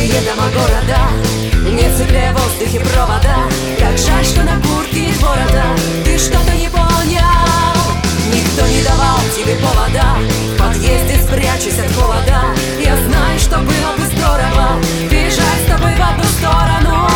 высокие дома города, не цепляя в воздухе провода. Как жаль, что на куртке нет ворота. Ты что-то не понял, никто не давал тебе повода. В подъезде спрячусь от холода. Я знаю, что было бы здорово бежать с тобой в одну сторону.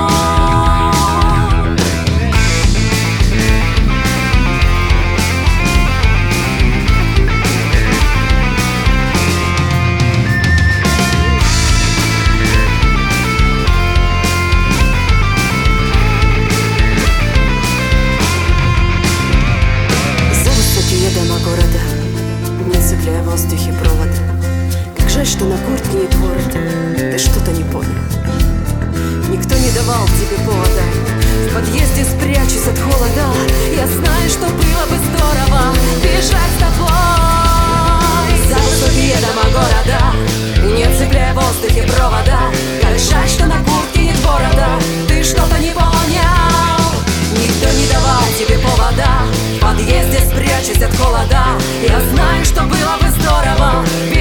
Дома города, не цепляя в воздухе провода. Как жаль, что на куртке нет ворота. Ты что-то не понял, никто не давал тебе повода. В подъезде спрячусь от холода. Я знаю, что было бы здорово бежать с тобой за высокие дома города, не цепляя в воздухе провода. Как жаль, что на куртке нет ворота. Ты что-то не понял, никто не давал тебе повода. В подъезде спрячусь от холода. Я знаю, что было бы здорово